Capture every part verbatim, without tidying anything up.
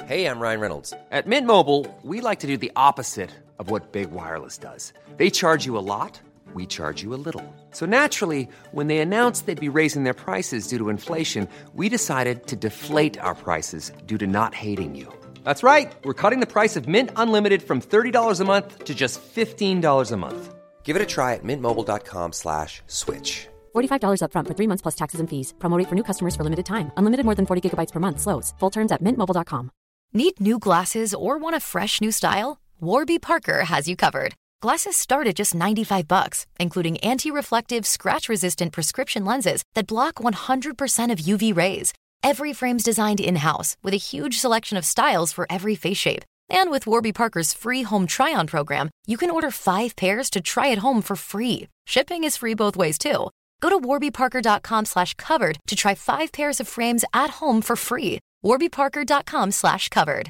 Hey, I'm Ryan Reynolds. At Mint Mobile, we like to do the opposite of what Big Wireless does. They charge you a lot, we charge you a little. So naturally, when they announced they'd be raising their prices due to inflation, we decided to deflate our prices due to not hating you. That's right. We're cutting the price of Mint Unlimited from thirty dollars a month to just fifteen dollars a month. Give it a try at mintmobile.com slash switch. forty-five dollars up front for three months plus taxes and fees. Promo rate for new customers for limited time. Unlimited more than forty gigabytes per month. Slows full terms at mint mobile dot com. Need new glasses or want a fresh new style? Warby Parker has you covered. Glasses start at just ninety-five bucks, including anti-reflective, scratch-resistant prescription lenses that block one hundred percent of U V rays. Every frame's designed in-house with a huge selection of styles for every face shape. And with Warby Parker's free home try-on program, you can order five pairs to try at home for free. Shipping is free both ways, too. Go to warbyparker.com slash covered to try five pairs of frames at home for free. warbyparker.com slash covered.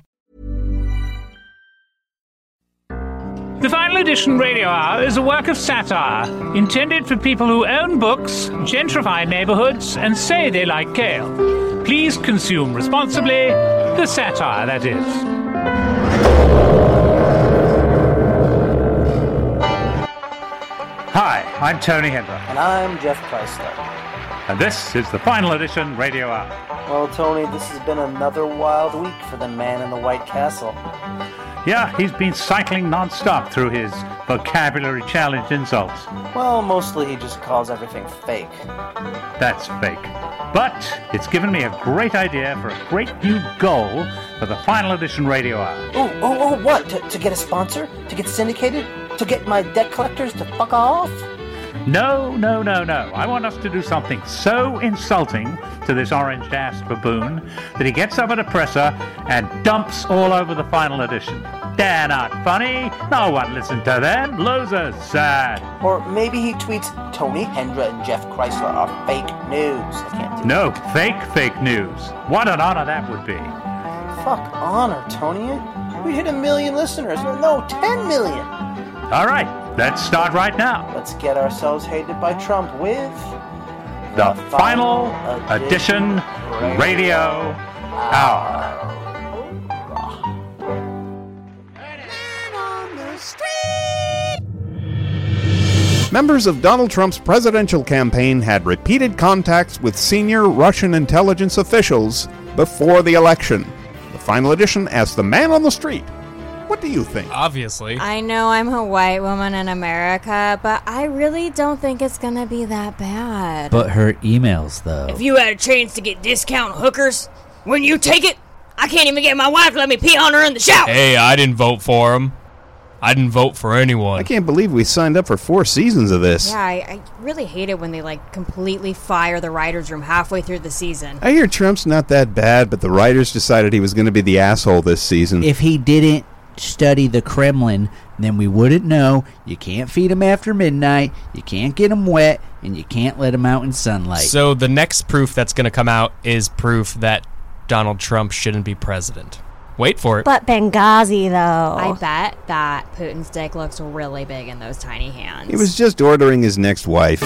The Final Edition Radio Hour is a work of satire intended for people who own books, gentrify neighborhoods, and say they like kale. Please consume responsibly. The satire, that is. Hi, I'm Tony Hendra. And I'm Jeff Chrysler. And this is the Final Edition Radio Hour. Well, Tony, this has been another wild week for the man in the White Castle. Yeah, he's been cycling non-stop through his vocabulary challenge insults. Well, mostly he just calls everything fake. That's fake. But it's given me a great idea for a great new goal for the Final Edition Radio Hour. Oh, oh, oh, what? To, to get a sponsor? To get syndicated? To get my debt collectors to fuck off? No, no, no, no. I want us to do something so insulting to this orange-ass baboon that he gets up at a presser and dumps all over the Final Edition. They're not funny. No one listened to them. Losers. Sad. Or maybe he tweets, Tony Hendra and Jeff Chrysler are fake news. I can't do No, that. fake, fake news. What an honor that would be. Fuck honor, Tony. We hit a million listeners. No, ten million. All right, let's start right now. Let's get ourselves hated by Trump with The, the Final, Final Edition, Edition Radio Hour. Members of Donald Trump's presidential campaign had repeated contacts with senior Russian intelligence officials before the election. The Final Edition asked the man on the street, what do you think? Obviously. I know I'm a white woman in America, but I really don't think it's gonna be that bad. But her emails, though. If you had a chance to get discount hookers, wouldn't you take it? I can't even get my wife to let me pee on her in the shower. Hey, I didn't vote for him. I didn't vote for anyone. I can't believe we signed up for four seasons of this. Yeah, I, I really hate it when they, like, completely fire the writer's room halfway through the season. I hear Trump's not that bad, but the writers decided he was going to be the asshole this season. If he didn't study the Kremlin, then we wouldn't know. You can't feed him after midnight, you can't get him wet, and you can't let him out in sunlight. So the next proof that's going to come out is proof that Donald Trump shouldn't be president. Wait for it. But Benghazi, though. I bet that Putin's dick looks really big in those tiny hands. He was just ordering his next wife.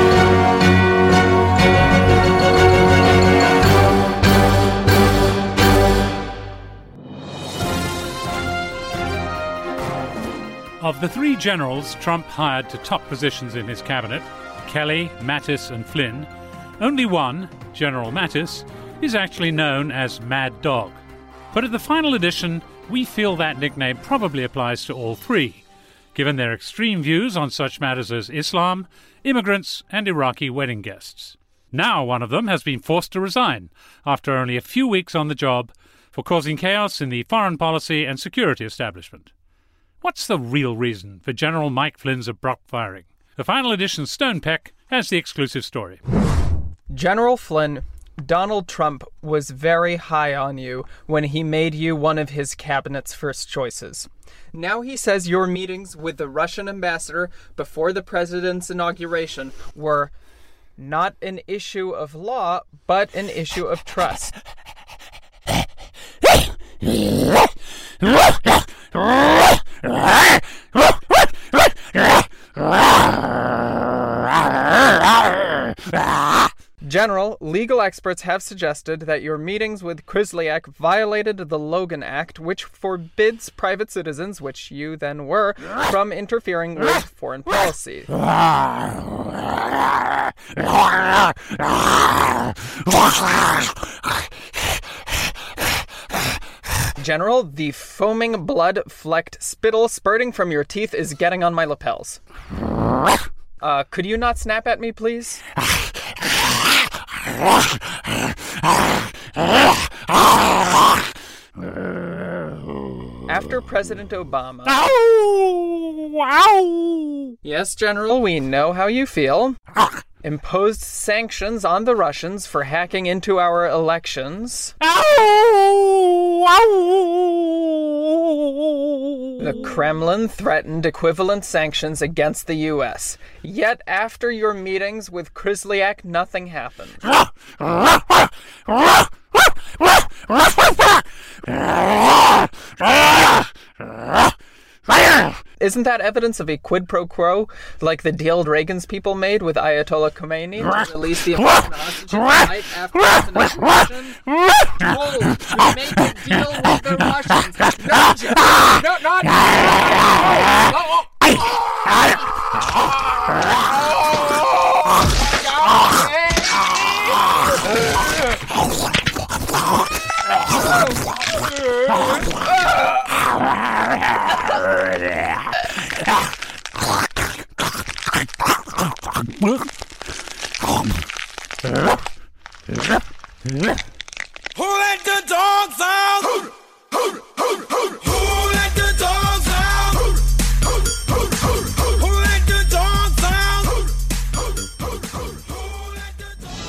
Of the three generals Trump hired to top positions in his cabinet, Kelly, Mattis, and Flynn, only one, General Mattis, is actually known as Mad Dog. But at the Final Edition, we feel that nickname probably applies to all three, given their extreme views on such matters as Islam, immigrants, and Iraqi wedding guests. Now one of them has been forced to resign after only a few weeks on the job for causing chaos in the foreign policy and security establishment. What's the real reason for General Mike Flynn's abrupt firing? The Final Edition Stonepeck has the exclusive story. General Flynn, Donald Trump was very high on you when he made you one of his cabinet's first choices. Now he says your meetings with the Russian ambassador before the president's inauguration were not an issue of law, but an issue of trust. General, legal experts have suggested that your meetings with Kislyak violated the Logan Act, which forbids private citizens, which you then were, from interfering with foreign policy. General, the foaming blood-flecked spittle spurting from your teeth is getting on my lapels. Uh, could you not snap at me, please? After President Obama... Ow! Ow! Yes, General, we know how you feel. Imposed sanctions on the Russians for hacking into our elections. Ow! Ow! The Kremlin threatened equivalent sanctions against the U S. Yet after your meetings with Kislyak, nothing happened. Isn't that evidence of a quid pro quo, like the deal Reagan's people made with Ayatollah Khomeini to release the American hostages right after the invasion? Oh, we made a deal with the Russians. No, no, not no, oh, Who let the dogs out? Who, who, who, who, who let the dogs out? Who, who, who, who, who let the dogs out? Who, who, who, who, who let the dogs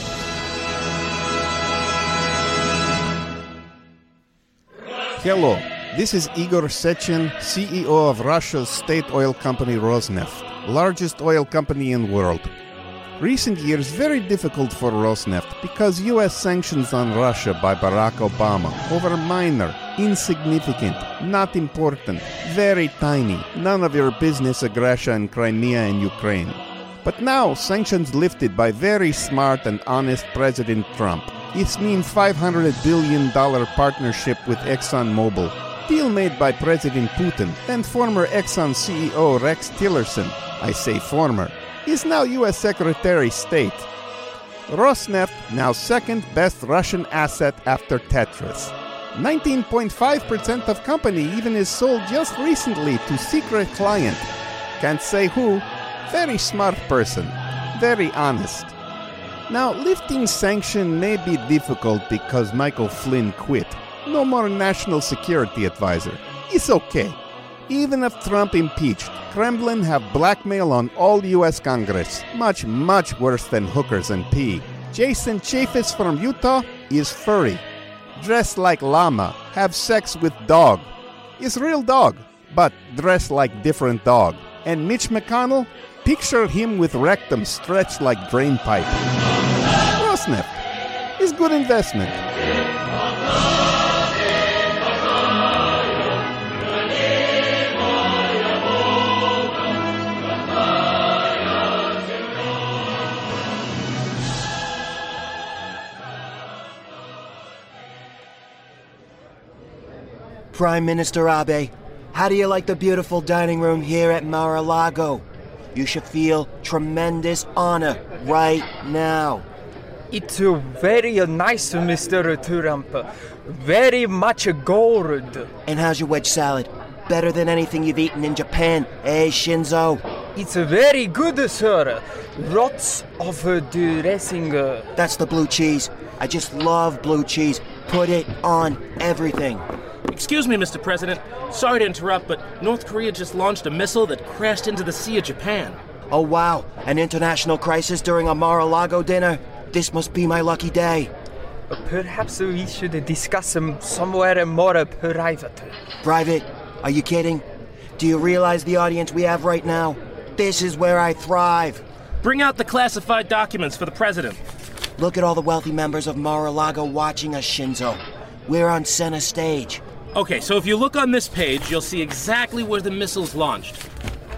out? Hello, this is Igor Sechin, C E O of Russia's state oil company Rosneft, largest oil company in the world. Recent years very difficult for Rosneft because U S sanctions on Russia by Barack Obama over minor, insignificant, not important, very tiny, none of your business aggression in Crimea and Ukraine. But now sanctions lifted by very smart and honest President Trump. It means five hundred billion dollars partnership with ExxonMobil, deal made by President Putin and former Exxon C E O Rex Tillerson, I say former, is now U S Secretary of State. Rosneft, now second best Russian asset after Tetris. nineteen point five percent of company even is sold just recently to secret client. Can't say who. Very smart person. Very honest. Now, lifting sanction may be difficult because Michael Flynn quit. No more national security advisor. It's okay. Even if Trump impeached, Kremlin have blackmail on all U S Congress. Much, much worse than hookers and pee. Jason Chaffetz from Utah is furry. Dressed like llama, have sex with dog. Is real dog, but dressed like different dog. And Mitch McConnell, picture him with rectum stretched like drain pipe. Rosneft is good investment. Prime Minister Abe, how do you like the beautiful dining room here at Mar-a-Lago? You should feel tremendous honor right now. It's uh, very uh, nice, Mister Trump. Very much gold. And how's your wedge salad? Better than anything you've eaten in Japan, eh, Shinzo? It's uh, very good, sir. Lots of uh, dressing. Uh... That's the blue cheese. I just love blue cheese. Put it on everything. Excuse me, Mister President. Sorry to interrupt, but North Korea just launched a missile that crashed into the Sea of Japan. Oh, wow. An international crisis during a Mar-a-Lago dinner? This must be my lucky day. Uh, perhaps we should discuss um, somewhere more private. Private? Are you kidding? Do you realize the audience we have right now? This is where I thrive. Bring out the classified documents for the president. Look at all the wealthy members of Mar-a-Lago watching us, Shinzo. We're on center stage. Okay, so if you look on this page, you'll see exactly where the missile's launched.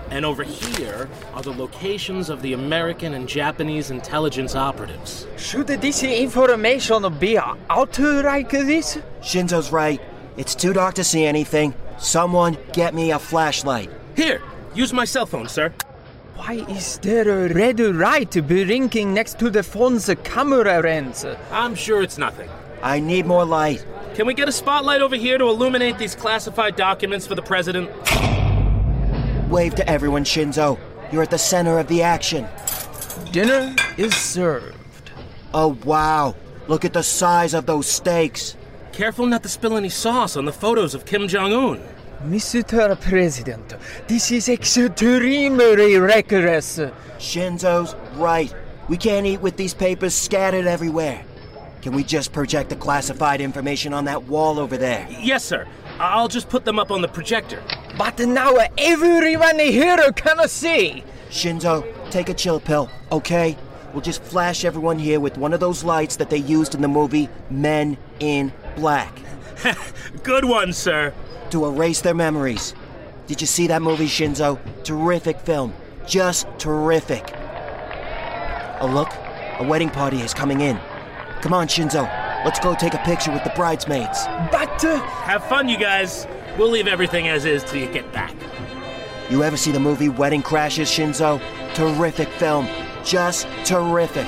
And over here are the locations of the American and Japanese intelligence operatives. Should this information be out like this? Shinzo's right. It's too dark to see anything. Someone get me a flashlight. Here, use my cell phone, sir. Why is there a red light blinking next to the phone's camera lens? I'm sure it's nothing. I need more light. Can we get a spotlight over here to illuminate these classified documents for the president? Wave to everyone, Shinzo. You're at the center of the action. Dinner is served. Oh, wow. Look at the size of those steaks. Careful not to spill any sauce on the photos of Kim Jong-un. Mister President, this is extremely reckless. Shinzo's right. We can't eat with these papers scattered everywhere. Can we just project the classified information on that wall over there? Yes, sir. I'll just put them up on the projector. But now everyone here can see. Shinzo, take a chill pill, okay? We'll just flash everyone here with one of those lights that they used in the movie Men in Black. Good one, sir. To erase their memories. Did you see that movie, Shinzo? Terrific film. Just terrific. Oh, look. A wedding party is coming in. Come on, Shinzo. Let's go take a picture with the bridesmaids. But... Uh... Have fun, you guys. We'll leave everything as is till you get back. You ever see the movie Wedding Crashes, Shinzo? Terrific film. Just terrific.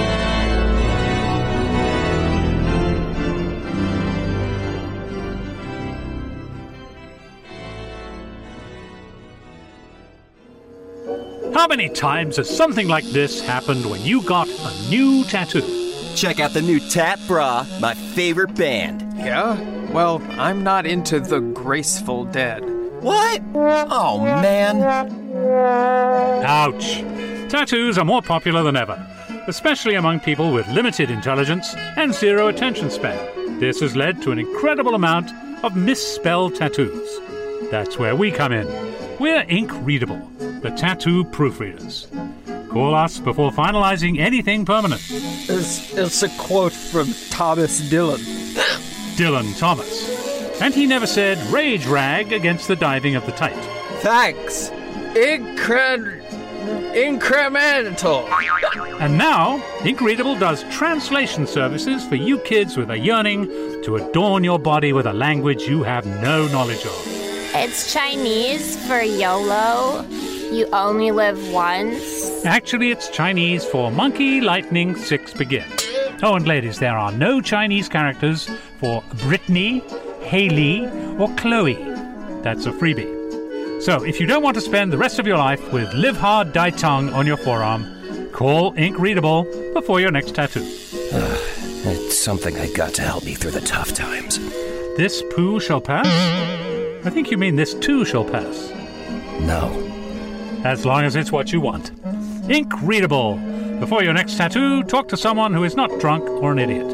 How many times has something like this happened when you got a new tattoo? Check out the new Tat Bra, my favorite band. Yeah? Well, I'm not into the Graceful Dead. What? Oh, man. Ouch. Tattoos are more popular than ever, especially among people with limited intelligence and zero attention span. This has led to an incredible amount of misspelled tattoos. That's where we come in. We're Ink Readable, the tattoo proofreaders. Call us before finalizing anything permanent. It's, it's a quote from Thomas Dylan. Dylan Thomas. And he never said rage rag against the diving of the tight. Thanks. Incred... Incremental. And now, Ink Readable does translation services for you kids with a yearning to adorn your body with a language you have no knowledge of. It's Chinese for YOLO. You only live once. Actually, it's Chinese for Monkey Lightning Six Begin. Oh, and ladies, there are no Chinese characters for Brittany, Haley, or Chloe. That's a freebie. So, if you don't want to spend the rest of your life with Live Hard, Die Tongue on your forearm, call Ink Readable before your next tattoo. Uh, it's something I got to help me through the tough times. This poo shall pass? I think you mean this too shall pass. No. As long as it's what you want. Ink Readable. Before your next tattoo, talk to someone who is not drunk or an idiot.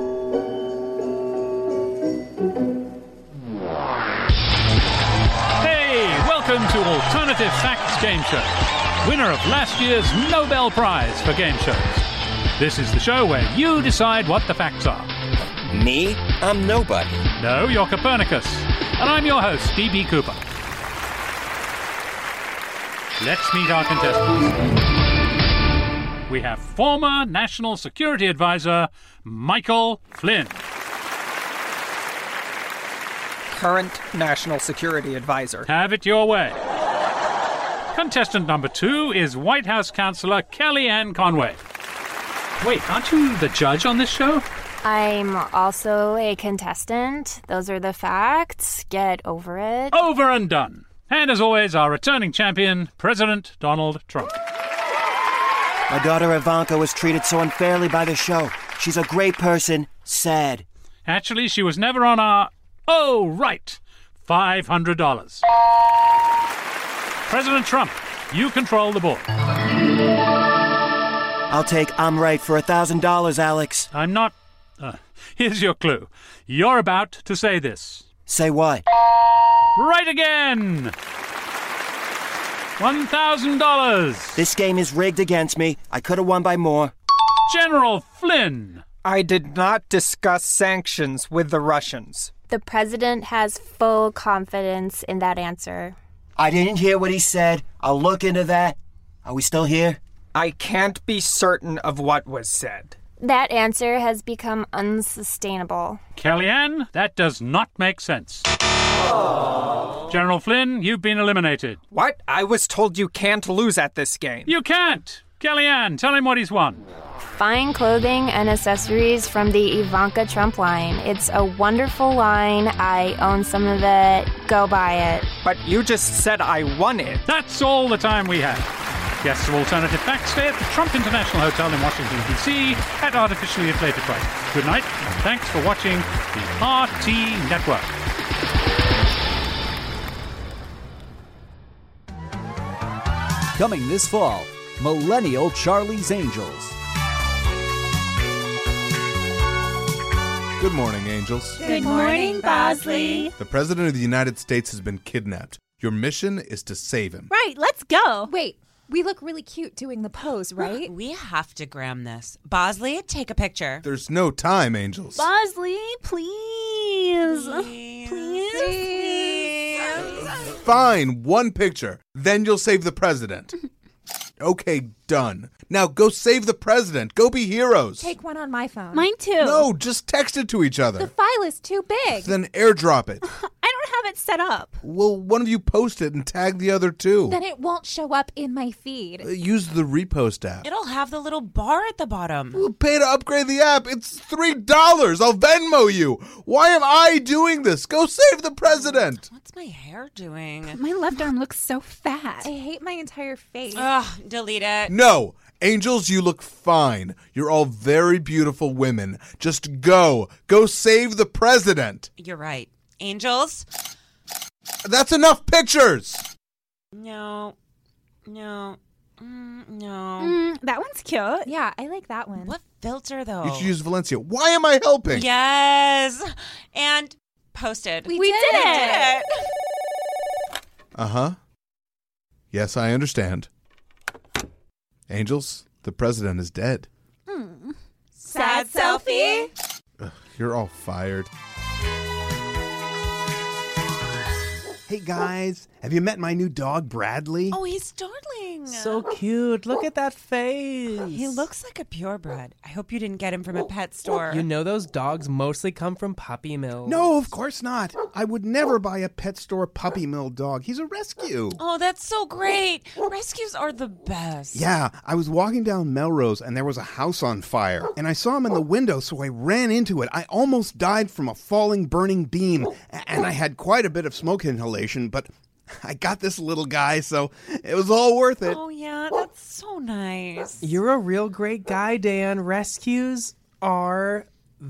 Hey, welcome to Alternative Facts Game Show, winner of last year's Nobel Prize for game shows. This is the show where you decide what the facts are. Me? I'm nobody. No, you're Copernicus. And I'm your host, D B Cooper. Let's meet our contestants. We have former National Security Advisor Michael Flynn. Current National Security Advisor. Have it your way. Contestant number two is White House Counselor Kellyanne Conway. Wait, aren't you the judge on this show? I'm also a contestant. Those are the facts. Get over it. Over and done. And as always, our returning champion, President Donald Trump. My daughter Ivanka was treated so unfairly by the show. She's a great person. Sad. Actually, she was never on our... Oh, right. five hundred dollars. President Trump, you control the board. I'll take I'm right for one thousand dollars, Alex. I'm not... Uh, here's your clue. You're about to say this. Say what? Right again! one thousand dollars. This game is rigged against me. I could have won by more. General Flynn! I did not discuss sanctions with the Russians. The president has full confidence in that answer. I didn't hear what he said. I'll look into that. Are we still here? I can't be certain of what was said. That answer has become unsustainable. Kellyanne, that does not make sense. Oh. General Flynn, you've been eliminated. What? I was told you can't lose at this game. You can't! Kellyanne, tell him what he's won. Fine clothing and accessories from the Ivanka Trump line. It's a wonderful line. I own some of it. Go buy it. But you just said I won it. That's all the time we have. Guests of Alternative Facts stay at the Trump International Hotel in Washington, D C at artificially inflated prices. Good night, and thanks for watching the R T Network. Coming this fall, Millennial Charlie's Angels. Good morning, Angels. Good morning, Bosley. The President of the United States has been kidnapped. Your mission is to save him. Right, let's go. Wait, we look really cute doing the pose, right? We have to gram this. Bosley, take a picture. There's no time, Angels. Bosley, please. Please. Please. Please. Fine, one picture. Then you'll save the president. Okay, done. Now go save the president. Go be heroes. Take one on my phone. Mine too. No, just text it to each other. The file is too big. Then airdrop it. I don't have it set up. Well, one of you post it and tag the other two. Then it won't show up in my feed. Uh, use the repost app. It'll have the little bar at the bottom. We'll pay to upgrade the app. It's three dollars. I'll Venmo you. Why am I doing this? Go save the president. What's my hair doing? My left arm looks so fat. I hate my entire face. Ugh, delete it. No. Angels, you look fine. You're all very beautiful women. Just go. Go save the president. You're right. Angels? That's enough pictures. No. No. Mm, no. Mm, that one's cute. Yeah, I like that one. What filter, though? You should use Valencia. Why am I helping? Yes. And posted. We, we did, did, it. did it. Uh-huh. Yes, I understand. Angels, the president is dead. Hmm. Sad selfie? Ugh, you're all fired. Hey guys, have you met my new dog, Bradley? Oh, he's darling. So cute. Look at that face. He looks like a purebred. I hope you didn't get him from a pet store. You know those dogs mostly come from puppy mills. No, of course not. I would never buy a pet store puppy mill dog. He's a rescue. Oh, that's so great. Rescues are the best. Yeah, I was walking down Melrose and there was a house on fire. And I saw him in the window, so I ran into it. I almost died from a falling, burning beam. And I had quite a bit of smoke inhalation, but I got this little guy, so it was all worth it. Oh, yeah, that's so nice. You're a real great guy, Dan. Rescues are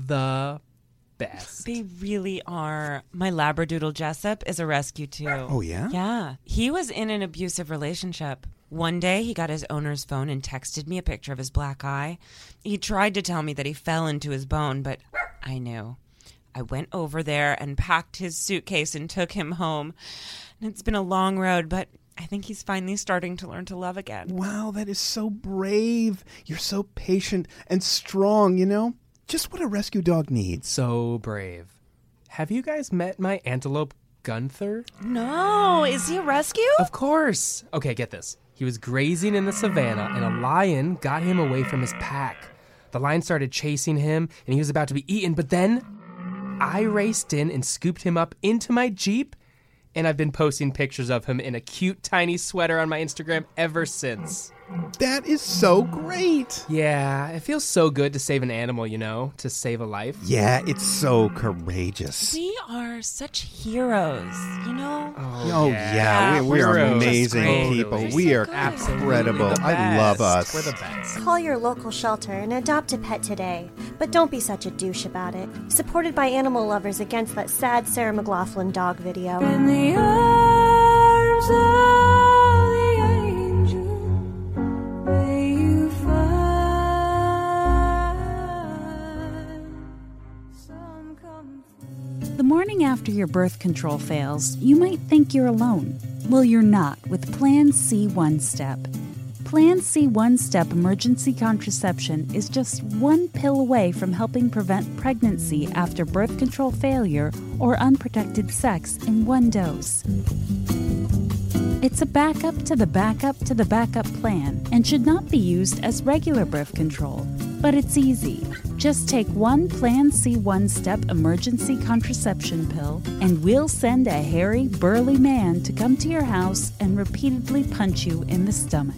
the best. They really are. My Labradoodle Jessup is a rescue, too. Oh, yeah? Yeah. He was in an abusive relationship. One day, he got his owner's phone and texted me a picture of his black eye. He tried to tell me that he fell into his bone, but I knew. I went over there and packed his suitcase and took him home. And it's been a long road, but I think he's finally starting to learn to love again. Wow, that is so brave. You're so patient and strong, you know? Just what a rescue dog needs. So brave. Have you guys met my antelope Gunther? No, is he a rescue? Of course. Okay, get this. He was grazing in the savannah, and a lion got him away from his pack. The lion started chasing him, and he was about to be eaten, but then I raced in and scooped him up into my Jeep, and I've been posting pictures of him in a cute, tiny sweater on my Instagram ever since. That is so great. Yeah, it feels so good to save an animal, you know, to save a life. Yeah, it's so courageous. We are such heroes, you know? Oh, oh yeah, yeah. We, we are amazing people. We're we so are good. incredible. I love us. We're the best. Call your local shelter and adopt a pet today, but don't be such a douche about it. Supported by animal lovers against that sad Sarah McLachlan dog video. In the arms of the angel, may you find some comfort. The morning after your birth control fails, you might think you're alone. Well, you're not with Plan C One Step. Plan C One Step emergency contraception is just one pill away from helping prevent pregnancy after birth control failure or unprotected sex in one dose. It's a backup to the backup to the backup plan and should not be used as regular birth control. But it's easy. Just take one Plan C one-step emergency contraception pill, and we'll send a hairy, burly man to come to your house and repeatedly punch you in the stomach.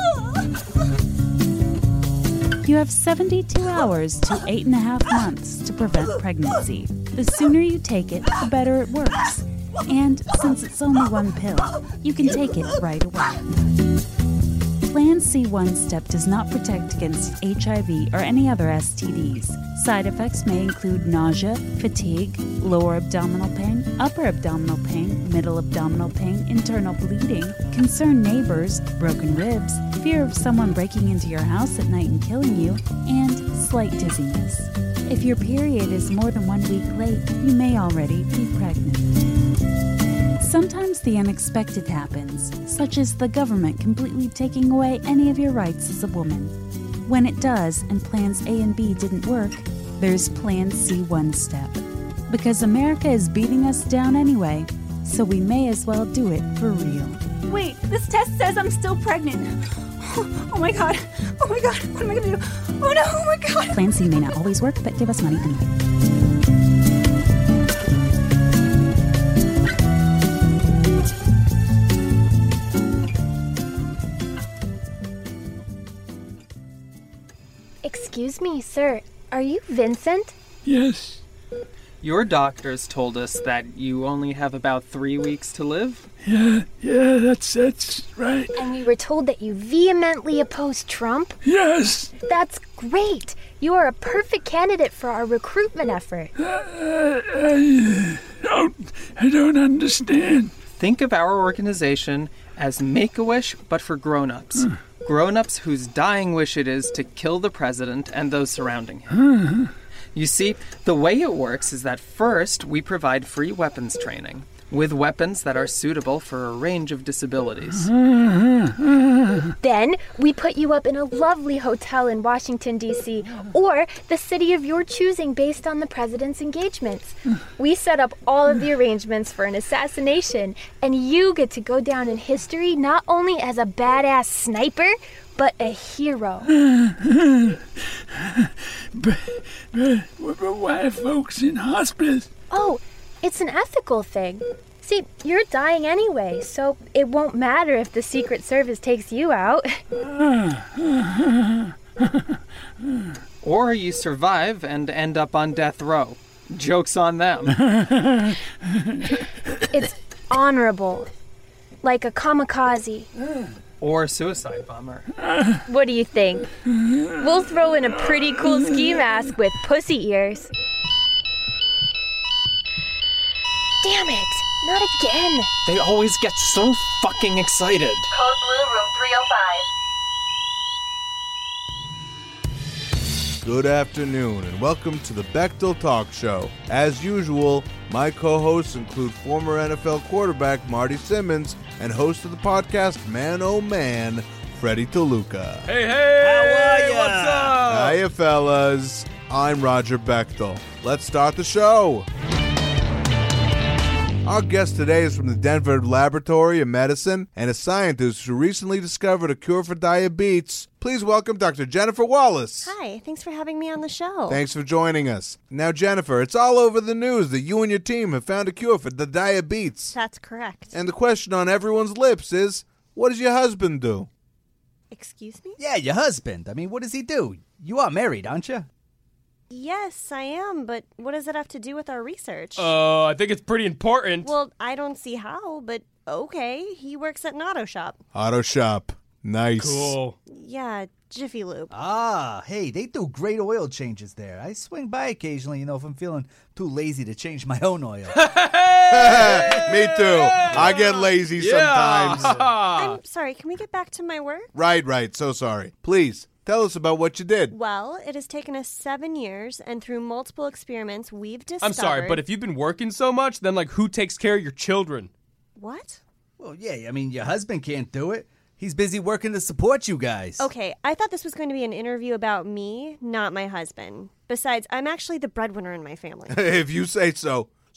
You have seventy-two hours to eight and a half months to prevent pregnancy. The sooner you take it, the better it works. And since it's only one pill, you can take it right away. Plan C one-step does not protect against H I V or any other S T Ds. Side effects may include nausea, fatigue, lower abdominal pain, upper abdominal pain, middle abdominal pain, internal bleeding, concerned neighbors, broken ribs, fear of someone breaking into your house at night and killing you, and slight dizziness. If your period is more than one week late, you may already be pregnant. Sometimes the unexpected happens, such as the government completely taking away any of your rights as a woman. When it does, and plans A and B didn't work, there's Plan C one-step. Because America is beating us down anyway, so we may as well do it for real. Wait, this test says I'm still pregnant. Oh my god. Oh my god. What am I gonna do? Oh no, oh my god. Plan C may not always work, but give us money anyway. Excuse me, sir. Are you Vincent? Yes. Your doctors told us that you only have about three weeks to live. Yeah, yeah, that's that's right. And we were told that you vehemently oppose Trump? Yes. That's great. You are a perfect candidate for our recruitment effort. Uh, I don't, I don't understand. Think of our organization as Make-A-Wish, but for grown-ups. Uh. Grown-ups whose dying wish it is to kill the president and those surrounding him. Uh. You see, the way it works is that first we provide free weapons training, with weapons that are suitable for a range of disabilities. Then we put you up in a lovely hotel in Washington, D C, or the city of your choosing based on the president's engagements. We set up all of the arrangements for an assassination, and you get to go down in history not only as a badass sniper, but a hero. but, but, but why are folks in hospice? Oh, it's an ethical thing. See, you're dying anyway, so it won't matter if the Secret Service takes you out. Or you survive and end up on death row. Joke's on them. It's honorable. Like a kamikaze. Or a suicide bomber. What do you think? We'll throw in a pretty cool ski mask with pussy ears. Damn it! Not again! They always get so fucking excited. Code Blue, room three oh five. Good afternoon, and welcome to the Bechtel Talk Show. As usual, my co-hosts include former N F L quarterback Marty Simmons and host of the podcast Man Oh Man, Freddie Toluca. Hey, hey! How are ya? What's up? Hiya, fellas. I'm Roger Bechtel. Let's start the show. Our guest today is from the Denver Laboratory of Medicine and a scientist who recently discovered a cure for diabetes. Please welcome Doctor Jennifer Wallace. Hi, thanks for having me on the show. Thanks for joining us. Now, Jennifer, it's all over the news that you and your team have found a cure for the diabetes. That's correct. And the question on everyone's lips is, what does your husband do? Excuse me? Yeah, your husband. I mean, what does he do? You are married, aren't you? Yes, I am, but what does it have to do with our research? Uh, I think it's pretty important. Well, I don't see how, but okay. He works at an auto shop. Auto shop. Nice. Cool. Yeah, Jiffy Lube. Ah, hey, they do great oil changes there. I swing by occasionally, you know, if I'm feeling too lazy to change my own oil. Me too. I get lazy Yeah. sometimes. I'm sorry, can we get back to my work? Right, right. So sorry. Please, tell us about what you did. Well, it has taken us seven years, and through multiple experiments, we've discovered... I'm sorry, but if you've been working so much, then, like, who takes care of your children? What? Well, yeah, I mean, your husband can't do it. He's busy working to support you guys. Okay, I thought this was going to be an interview about me, not my husband. Besides, I'm actually the breadwinner in my family. If you say so.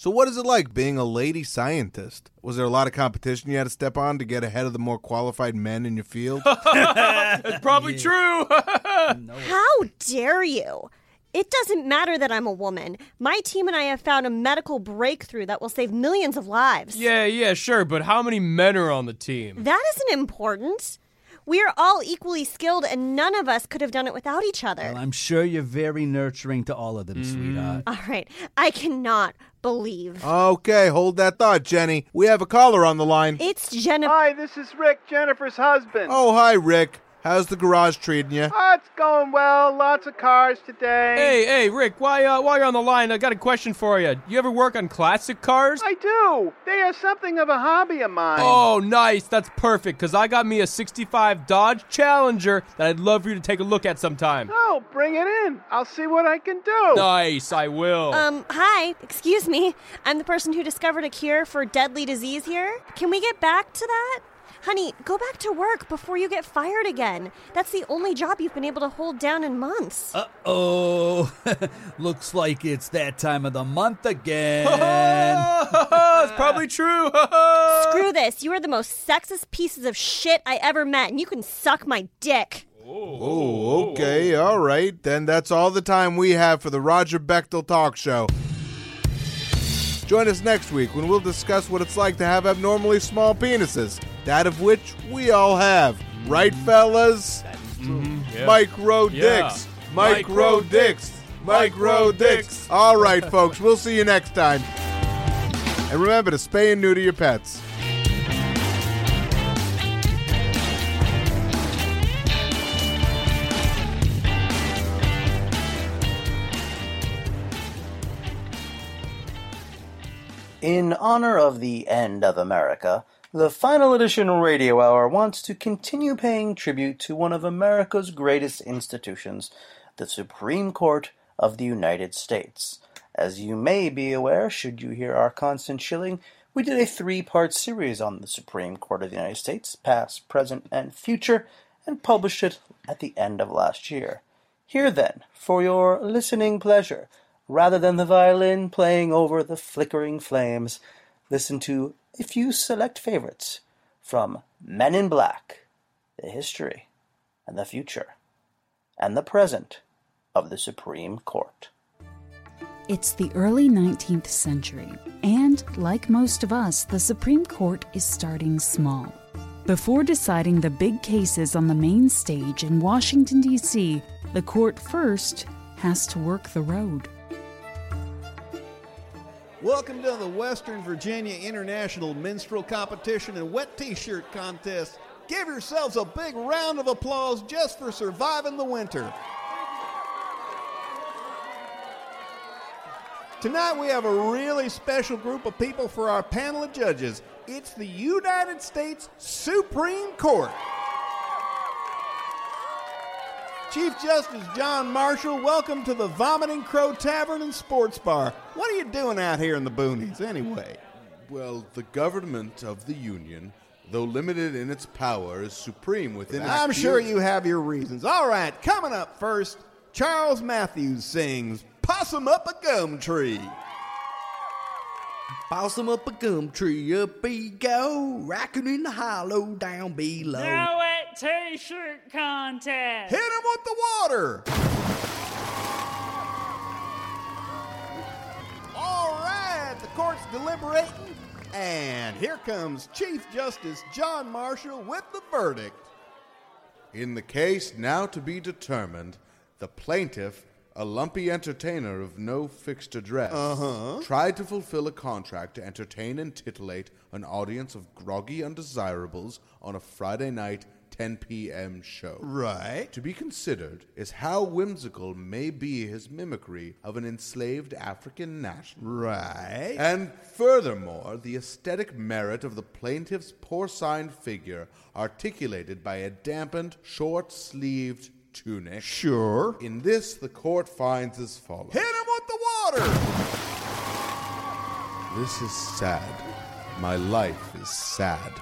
So what is it like being a lady scientist? Was there a lot of competition you had to step on to get ahead of the more qualified men in your field? That's probably true. How dare you? It doesn't matter that I'm a woman. My team and I have found a medical breakthrough that will save millions of lives. Yeah, yeah, sure, but how many men are on the team? That isn't important. We are all equally skilled, and none of us could have done it without each other. Well, I'm sure you're very nurturing to all of them, Mm. sweetheart. All right, I cannot believe. Okay, hold that thought, Jenny. We have a caller on the line. It's Jennifer. Hi, this is Rick, Jennifer's husband. Oh, hi, Rick. How's the garage treating you? Oh, it's going well. Lots of cars today. Hey, hey, Rick, why, uh, while you're on the line, I got a question for you. You ever work on classic cars? I do. They are something of a hobby of mine. Oh, nice. That's perfect, because I got me a sixty-five Dodge Challenger that I'd love for you to take a look at sometime. Oh, bring it in. I'll see what I can do. Nice, I will. Um, hi, excuse me. I'm the person who discovered a cure for deadly disease here. Can we get back to that? Honey, go back to work before you get fired again. That's the only job you've been able to hold down in months. Uh-oh. Looks like it's that time of the month again. It's probably true. Screw this. You are the most sexist pieces of shit I ever met, and you can suck my dick. Oh, okay, all right. Then that's all the time we have for the Roger Bechtel Talk Show. Join us next week when we'll discuss what it's like to have abnormally small penises, that of which we all have. Right, fellas? Mm, yeah. Micro Yeah. dicks. Micro dicks. Micro dicks. All right, folks, we'll see you next time. And remember to spay and neuter your pets. In honor of the end of America, the Final Edition Radio Hour wants to continue paying tribute to one of America's greatest institutions, the Supreme Court of the United States. As you may be aware, should you hear our constant shilling, we did a three-part series on the Supreme Court of the United States, past, present, and future, and published it at the end of last year. Here then, for your listening pleasure, rather than the violin playing over the flickering flames, listen to a few select favorites from Men in Black, the history and the future, and the present of the Supreme Court. It's the early nineteenth century, and like most of us, the Supreme Court is starting small. Before deciding the big cases on the main stage in Washington, D C, the court first has to work the road. Welcome to the Western Virginia International Minstrel Competition and Wet T-Shirt Contest. Give yourselves a big round of applause just for surviving the winter. Tonight we have a really special group of people for our panel of judges. It's the United States Supreme Court. Chief Justice John Marshall, welcome to the Vomiting Crow Tavern and Sports Bar. What are you doing out here in the boonies, anyway? Well, the government of the Union, though limited in its power, is supreme within its I'm sure field. you have your reasons. All right, coming up first, Charles Matthews sings Possum Up a Gum Tree. Possum up a gum tree, up he go, rocking in the hollow down below. Now at T-shirt contest. Hit him with the water. All right, the court's deliberating, and here comes Chief Justice John Marshall with the verdict. In the case now to be determined, the plaintiff, a lumpy entertainer of no fixed address, Uh-huh. tried to fulfill a contract to entertain and titillate an audience of groggy undesirables on a Friday night ten p.m. show. Right. To be considered is how whimsical may be his mimicry of an enslaved African national. Right. And furthermore, the aesthetic merit of the plaintiff's porcine figure articulated by a dampened, short-sleeved tunic. Sure. In this, the court finds as follows. Hit him with the water. This is sad. My life is sad.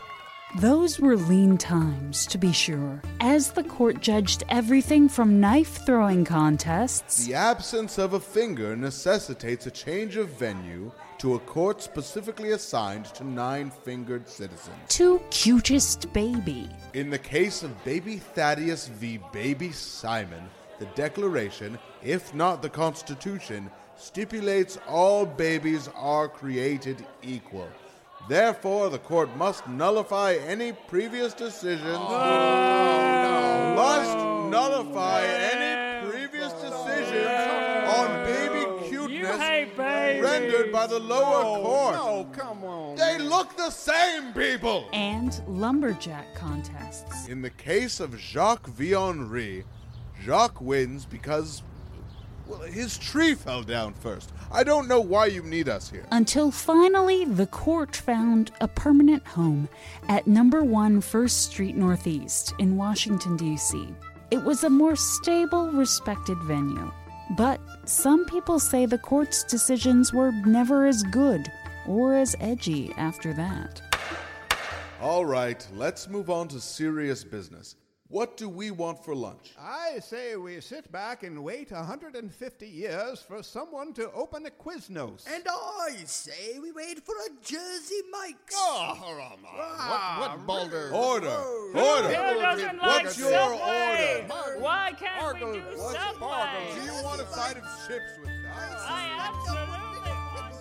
Those were lean times, to be sure, as the court judged everything from knife-throwing contests. The absence of a finger necessitates a change of venue to a court specifically assigned to nine-fingered citizens. To cutest baby. In the case of Baby Thaddeus v. Baby Simon, the Declaration, if not the Constitution, stipulates all babies are created equal. Therefore, the court must nullify any previous decisions. Oh, no. Must nullify any previous decisions on baby cuteness rendered by the lower No, court. no, come on. They look the same, people! And lumberjack contests. In the case of Jacques v. Henri, Jacques wins because, well, his tree fell down first. I don't know why you need us here. Until finally the court found a permanent home at number one First Street Northeast in Washington, D C It was a more stable, respected venue. But some people say the court's decisions were never as good or as edgy after that. All right, let's move on to serious business. What do we want for lunch? I say we sit back and wait one hundred fifty years for someone to open a Quiznos. And I say we wait for a Jersey Mike's. Oh, what, what Boulder? Order! Who Order! here doesn't What's like your Subway? order? Why can't we do What's Subway? Bargles? Do you want a side of chips with that? I absolutely want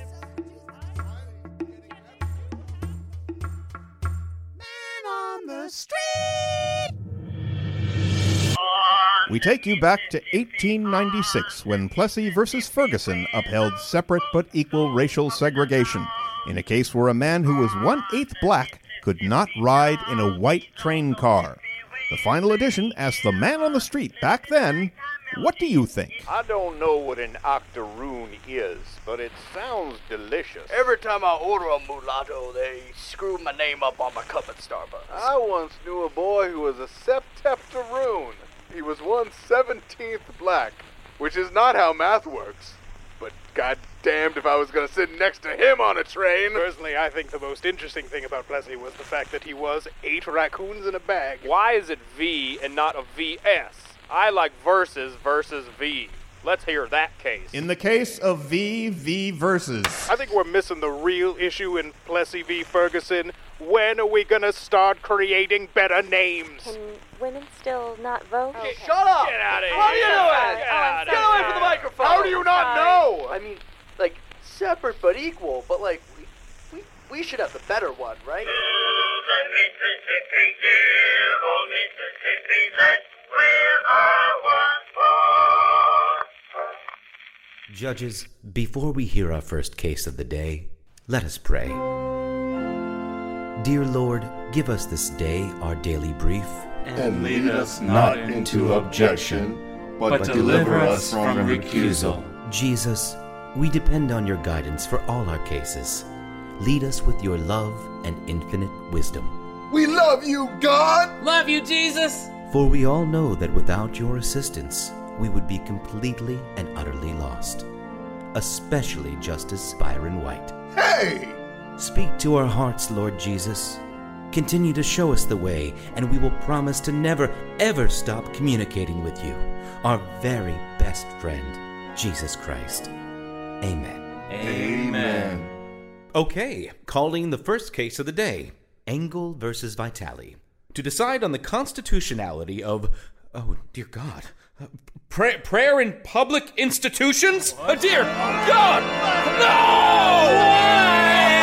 Man on the street! We take you back to eighteen ninety-six, when Plessy versus Ferguson upheld separate but equal racial segregation, in a case where a man who was one-eighth black could not ride in a white train car. The final edition asked the man on the street back then, what do you think? I don't know what an octoroon is, but it sounds delicious. Every time I order a mulatto, they screw my name up on my cup at Starbucks. I once knew a boy who was a septeptaroon. He was one seventeenth black, which is not how math works. But god damned if I was going to sit next to him on a train. Personally, I think the most interesting thing about Plessy was the fact that he was eight raccoons in a bag. Why is it V and not a V S? I like versus versus V. Let's hear that case. In the case of V V versus. I think we're missing the real issue in Plessy v. Ferguson. When are we gonna start creating better names? Can women still not vote? Hey, shut up! Get out of here! What are you doing? Get out Get away from the microphone! How do you not Sorry. know? I mean, like, separate but equal, but like, we, we, we should have the better one, right? Judges, before we hear our first case of the day, let us pray. Dear Lord, give us this day our daily brief, and lead us not into objection, but, but deliver us from recusal. Jesus, we depend on your guidance for all our cases. Lead us with your love and infinite wisdom. We love you, God! Love you, Jesus! For we all know that without your assistance, we would be completely and utterly lost. Especially Justice Byron White. Hey! Speak to our hearts, Lord Jesus. Continue to show us the way, and we will promise to never, ever stop communicating with you, our very best friend, Jesus Christ. Amen. Amen. Okay, calling the first case of the day, Engel versus Vitale. To decide on the constitutionality of, oh dear God, uh, pray, prayer in public institutions? Oh dear God! No!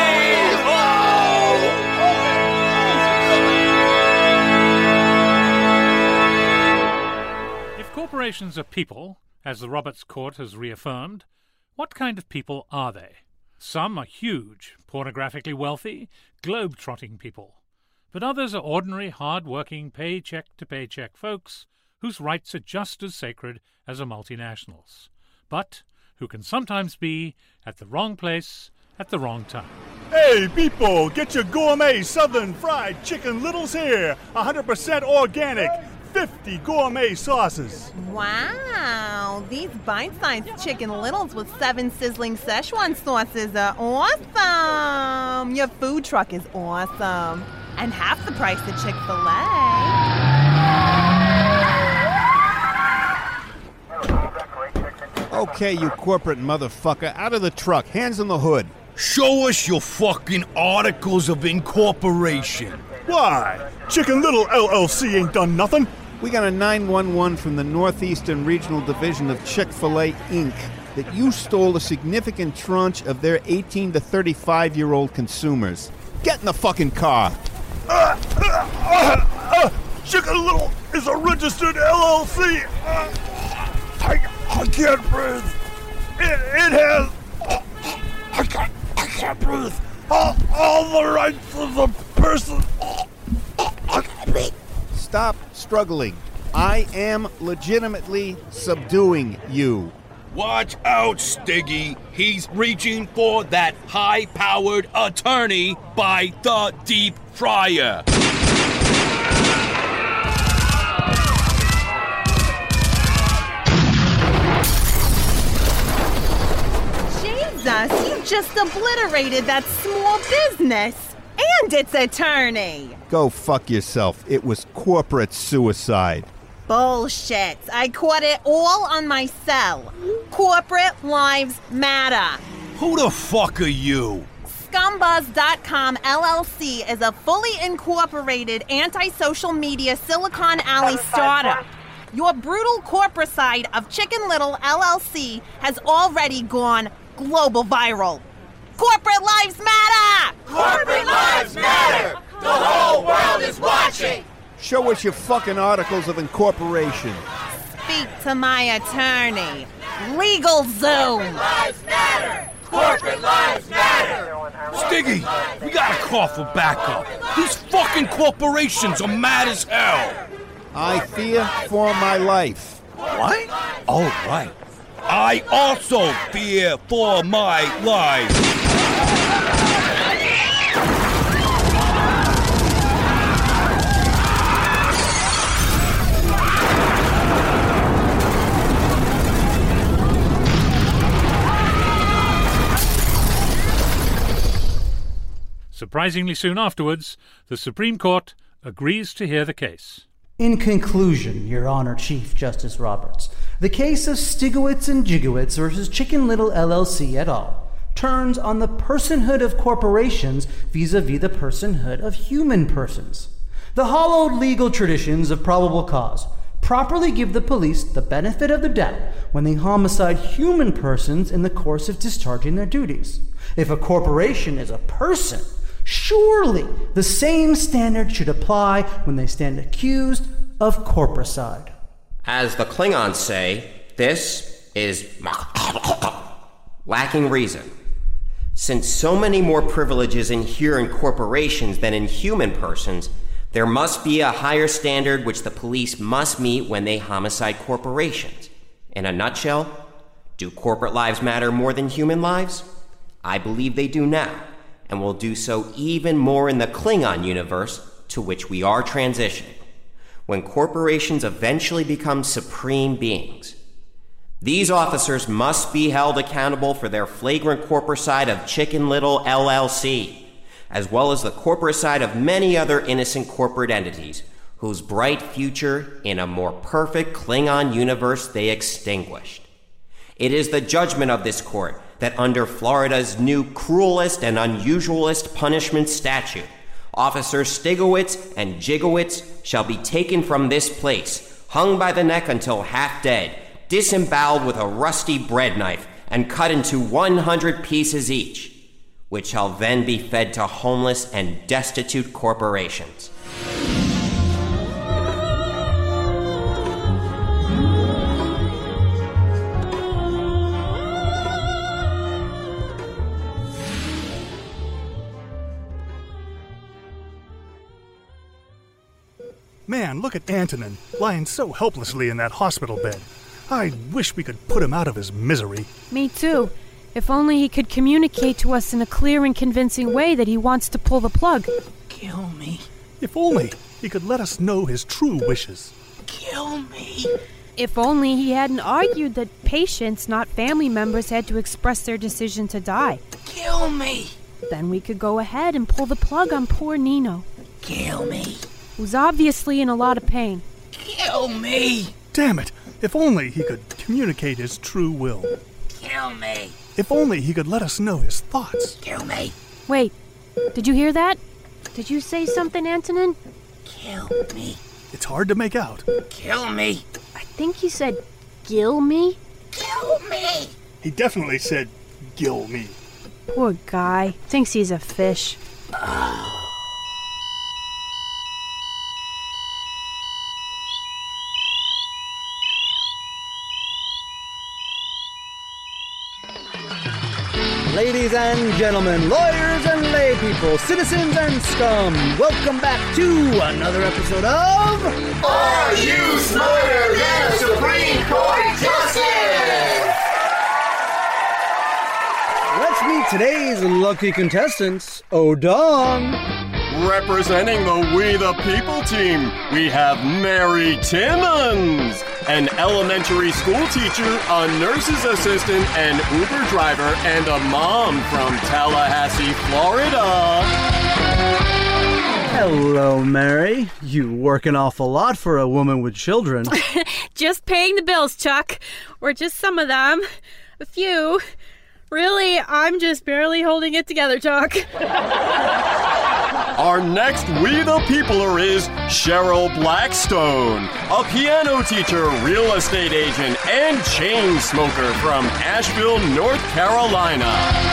If corporations are people, as the Roberts Court has reaffirmed, what kind of people are they? Some are huge, pornographically wealthy, globe-trotting people. But others are ordinary, hard-working, paycheck-to-paycheck folks whose rights are just as sacred as a multinational's, but who can sometimes be at the wrong place at the wrong time. Hey, people, get your gourmet southern fried chicken littles here. one hundred percent organic, fifty gourmet sauces. Wow, these bite-sized chicken littles with seven sizzling Szechuan sauces are awesome. Your food truck is awesome. And half the price of Chick-fil-A. Okay, you corporate motherfucker, out of the truck, hands on the hood. Show us your fucking articles of incorporation. Why? Chicken Little L L C ain't done nothing. We got a nine one one from the Northeastern Regional Division of Chick-fil-A, Incorporated that you stole a significant tranche of their eighteen to thirty-five-year-old consumers. Get in the fucking car. Uh, uh, uh, uh, Chicken Little is a registered L L C. Uh, I, I can't breathe. It, it has... I can't, I can't breathe. All, all the rights of the person. I can't breathe. Stop struggling. I am legitimately subduing you. Watch out, Stiggy. He's reaching for that high-powered attorney by the deep fryer. Jesus, you just obliterated that small business and its attorney. Go fuck yourself. It was corporate suicide. Bullshit. I caught it all on my cell. Corporate lives matter. Who the fuck are you? Scumbuzz dot com L L C is a fully incorporated anti-social media Silicon Alley startup. Your brutal corporate side of Chicken Little L L C has already gone global viral. Corporate lives matter! Corporate lives matter! The whole world is watching! Show us your fucking articles of incorporation. Speak to my attorney. Legal Zoom. Corporate lives matter! Corporate lives matter! Stiggy, we gotta call for backup. These fucking corporations are mad as hell. I fear for my life. What? Oh, right. I also fear for my life. Surprisingly soon afterwards, the Supreme Court agrees to hear the case. In conclusion, Your Honor, Chief Justice Roberts, the case of Stigowitz and Jigowitz versus Chicken Little L L C et al. Turns on the personhood of corporations vis-a-vis the personhood of human persons. The hollowed legal traditions of probable cause properly give the police the benefit of the doubt when they homicide human persons in the course of discharging their duties. If a corporation is a person, surely the same standard should apply when they stand accused of corporicide. As the Klingons say, this is lacking reason. Since so many more privileges inhere in corporations than in human persons, there must be a higher standard which the police must meet when they homicide corporations. In a nutshell, do corporate lives matter more than human lives? I believe they do now, and will do so even more in the Klingon universe to which we are transitioning, when corporations eventually become supreme beings. These officers must be held accountable for their flagrant corporicide of Chicken Little L L C, as well as the corporicide of many other innocent corporate entities whose bright future in a more perfect Klingon universe they extinguished. It is the judgment of this court that under Florida's new cruelest and unusualist punishment statute, Officers Stigowitz and Jigowitz shall be taken from this place, hung by the neck until half dead, disemboweled with a rusty bread knife, and cut into one hundred pieces each, which shall then be fed to homeless and destitute corporations. Man, look at Antonin, lying so helplessly in that hospital bed. I wish we could put him out of his misery. Me too. If only he could communicate to us in a clear and convincing way that he wants to pull the plug. Kill me. If only he could let us know his true wishes. Kill me. If only he hadn't argued that patients, not family members, had to express their decision to die. Kill me. Then we could go ahead and pull the plug on poor Nino. Kill me. Who's obviously in a lot of pain. Kill me. Damn it. If only he could communicate his true will. Kill me. If only he could let us know his thoughts. Kill me. Wait, did you hear that? Did you say something, Antonin? Kill me. It's hard to make out. Kill me. I think he said, gill me? Kill me. He definitely said, gill me. Poor guy. Thinks he's a fish. Ladies and gentlemen, lawyers and lay people, citizens and scum, welcome back to another episode of... Are You Smarter Than a Supreme Court Justice? Let's meet today's lucky contestants, O'Don. Representing the We the People team, we have Mary Timmons, an elementary school teacher, a nurse's assistant, an Uber driver, and a mom from Tallahassee, Florida. Hello, Mary. You work an awful lot for a woman with children. Just paying the bills, Chuck. Or just some of them. A few. Really, I'm just barely holding it together, Chuck. Our next We the Peopler is Cheryl Blackstone, a piano teacher, real estate agent, and chain smoker from Asheville, North Carolina.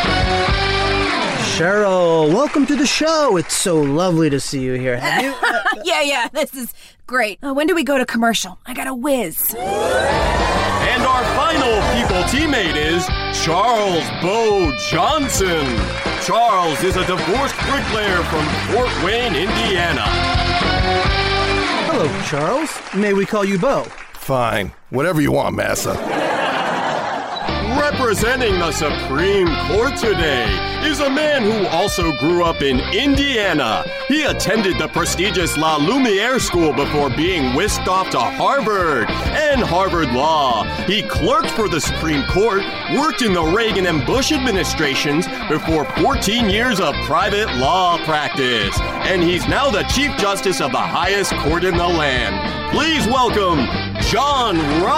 Cheryl, welcome to the show. It's so lovely to see you here. Have you, uh, yeah, yeah, this is great. Uh, when do we go to commercial? I got a whiz. And our final people teammate is Charles Bo Johnson. Charles is a divorced bricklayer from Fort Wayne, Indiana. Hello, Charles. May we call you Bo? Fine. Whatever you want, Massa. Representing the Supreme Court today is a man who also grew up in Indiana. He attended the prestigious La Lumiere School before being whisked off to Harvard and Harvard Law. He clerked for the Supreme Court, worked in the Reagan and Bush administrations before fourteen years of private law practice. And he's now the Chief Justice of the highest court in the land. Please welcome John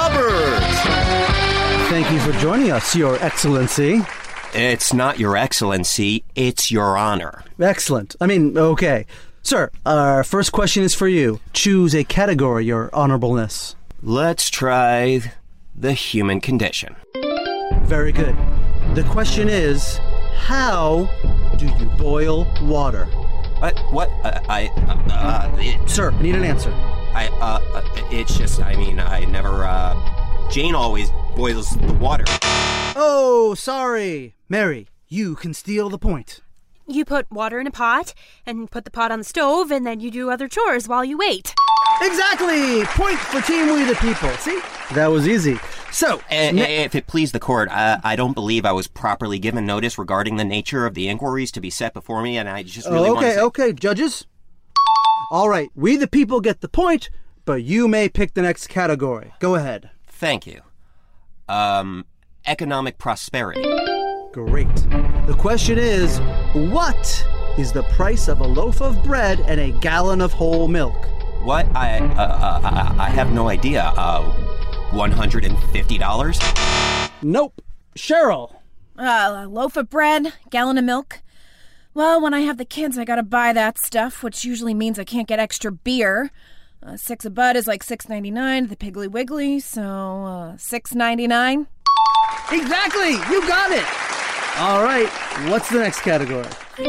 Roberts. Thank you for joining us, Your Excellency. It's not Your Excellency, it's Your Honor. Excellent. I mean, okay. Sir, our first question is for you. Choose a category, Your Honorableness. Let's try the human condition. Very good. The question is, how do you boil water? What? What? Uh, I... Uh, uh, it, Sir, I need an answer. I, uh, uh, it's just, I mean, I never, uh... Jane always boils the water. Oh, sorry. Mary, you can steal the point. You put water in a pot, and put the pot on the stove, and then you do other chores while you wait. Exactly! Point for Team We the People. See? That was easy. So, uh, ne- if it please the court, uh, I don't believe I was properly given notice regarding the nature of the inquiries to be set before me, and I just really oh, want to Okay, say- okay, judges. All right, We the People get the point, but you may pick the next category. Go ahead. Thank you. Um, economic prosperity. Great. The question is, what is the price of a loaf of bread and a gallon of whole milk? What? I, uh, uh, I have no idea. Uh, one hundred fifty dollars? Nope. Cheryl. Uh, a loaf of bread, gallon of milk. Well, when I have the kids, I gotta buy that stuff, which usually means I can't get extra beer. Uh, six of Bud is like six ninety-nine at the Piggly Wiggly, so uh, six ninety-nine. Exactly! You got it! All right, what's the next category?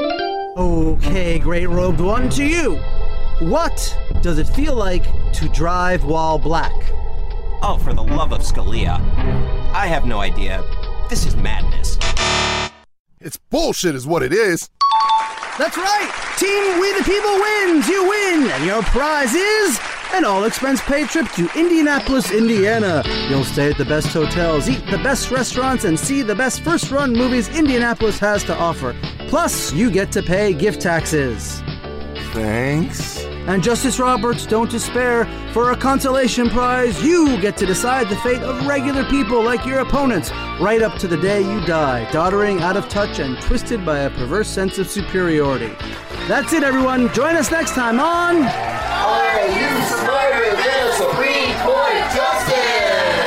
Okay, Great Robed One, to you. What does it feel like to drive while black? Oh, for the love of Scalia. I have no idea. This is madness. It's bullshit is what it is. That's right! Team We the People wins! You win! And your prize is an all-expense-paid trip to Indianapolis, Indiana. You'll stay at the best hotels, eat the best restaurants, and see the best first-run movies Indianapolis has to offer. Plus, you get to pay gift taxes. Thanks. And Justice Roberts, don't despair. For a consolation prize, you get to decide the fate of regular people like your opponents, right up to the day you die, doddering, out of touch, and twisted by a perverse sense of superiority. That's it, everyone. Join us next time on... Are you smarter than a Supreme Court Justice?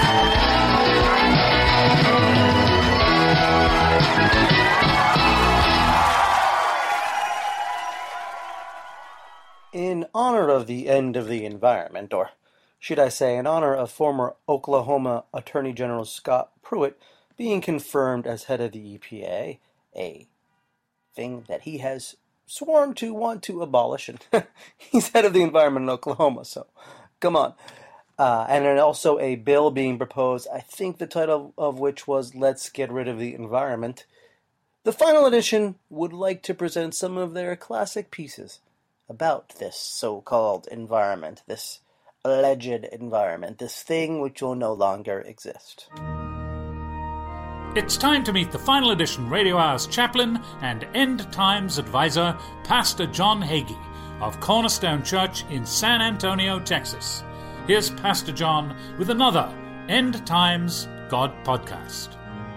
In honor of the end of the environment, or should I say in honor of former Oklahoma Attorney General Scott Pruitt being confirmed as head of the E P A, a thing that he has sworn to want to abolish, and he's head of the environment in Oklahoma, so come on. Uh, and then also a bill being proposed, I think the title of which was Let's Get Rid of the Environment. The final edition would like to present some of their classic pieces about this so-called environment, this alleged environment, this thing which will no longer exist. It's time to meet the final edition Radio Hour's chaplain and End Times advisor, Pastor John Hagee of Cornerstone Church in San Antonio, Texas. Here's Pastor John with another End Times God podcast.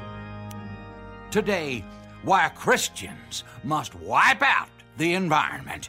Today, why Christians must wipe out the environment.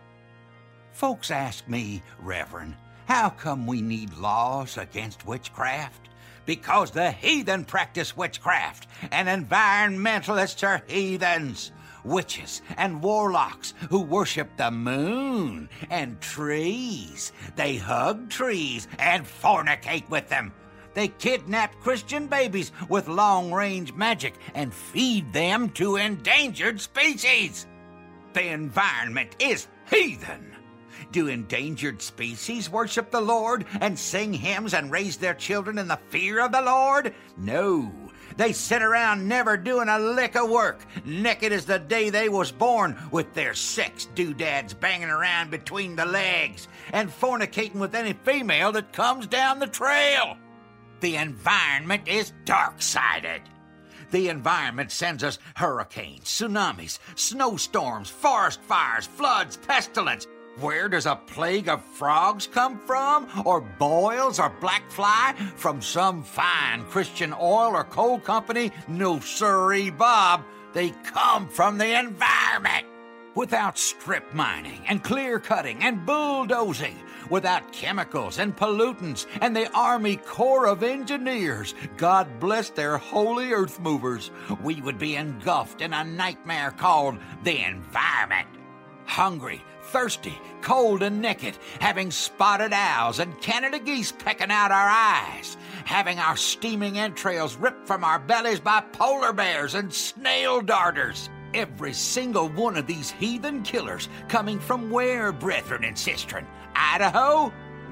Folks ask me, Reverend, how come we need laws against witchcraft? Because the heathen practice witchcraft, and environmentalists are heathens, witches and warlocks who worship the moon and trees. They hug trees and fornicate with them. They kidnap Christian babies with long-range magic and feed them to endangered species. The environment is heathen. Do endangered species worship the Lord and sing hymns and raise their children in the fear of the Lord? No. They sit around never doing a lick of work, naked as the day they was born, with their sex doodads banging around between the legs and fornicating with any female that comes down the trail. The environment is dark-sided. The environment sends us hurricanes, tsunamis, snowstorms, forest fires, floods, pestilence. Where does a plague of frogs come from? Or boils or black fly? From some fine Christian oil or coal company? No sirree, Bob. They come from the environment. Without strip mining and clear cutting and bulldozing, without chemicals and pollutants and the Army Corps of Engineers, God bless their holy earth movers, we would be engulfed in a nightmare called the environment. Hungry, thirsty, cold and naked, having spotted owls and Canada geese pecking out our eyes, having our steaming entrails ripped from our bellies by polar bears and snail darters. Every single one of these heathen killers coming from where, brethren and sistren? Idaho?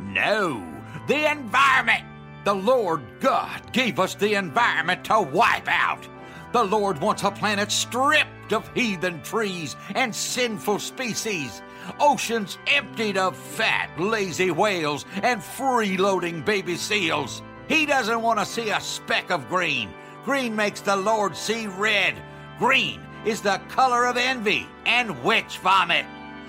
No, the environment. The Lord God gave us the environment to wipe out. The Lord wants a planet stripped of heathen trees and sinful species, oceans emptied of fat, lazy whales and freeloading baby seals. He doesn't want to see a speck of green. Green makes the Lord see red. Green is the color of envy and witch vomit.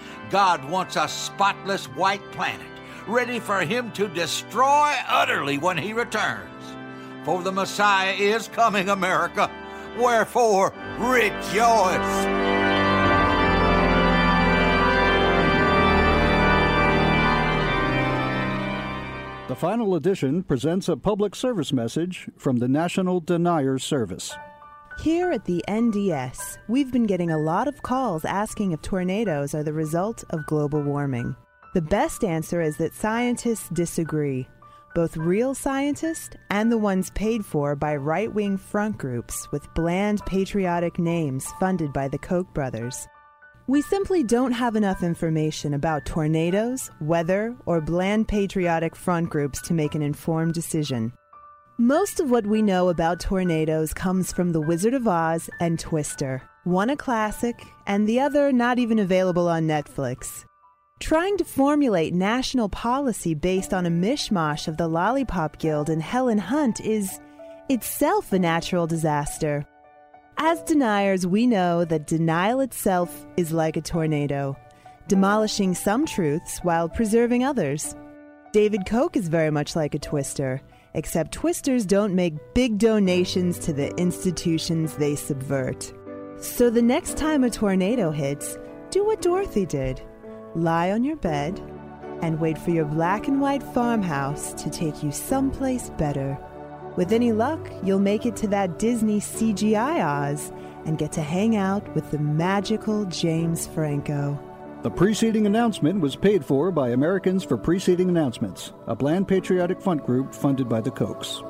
God wants a spotless white planet, ready for him to destroy utterly when he returns. For the Messiah is coming, America. Wherefore, rejoice. The final edition presents a public service message from the National Deniers Service. Here at the N D S, we've been getting a lot of calls asking if tornadoes are the result of global warming. The best answer is that scientists disagree. Both real scientists and the ones paid for by right-wing front groups with bland patriotic names funded by the Koch brothers. We simply don't have enough information about tornadoes, weather, or bland patriotic front groups to make an informed decision. Most of what we know about tornadoes comes from The Wizard of Oz and Twister, one a classic and the other not even available on Netflix. Trying to formulate national policy based on a mishmash of the Lollipop Guild and Helen Hunt is itself a natural disaster. As deniers, we know that denial itself is like a tornado, demolishing some truths while preserving others. David Koch is very much like a twister, except twisters don't make big donations to the institutions they subvert. So the next time a tornado hits, do what Dorothy did. Lie on your bed and wait for your black and white farmhouse to take you someplace better. With any luck, you'll make it to that Disney C G I Oz and get to hang out with the magical James Franco. The preceding announcement was paid for by Americans for Preceding Announcements, a Bland Patriotic Front group funded by the Kochs.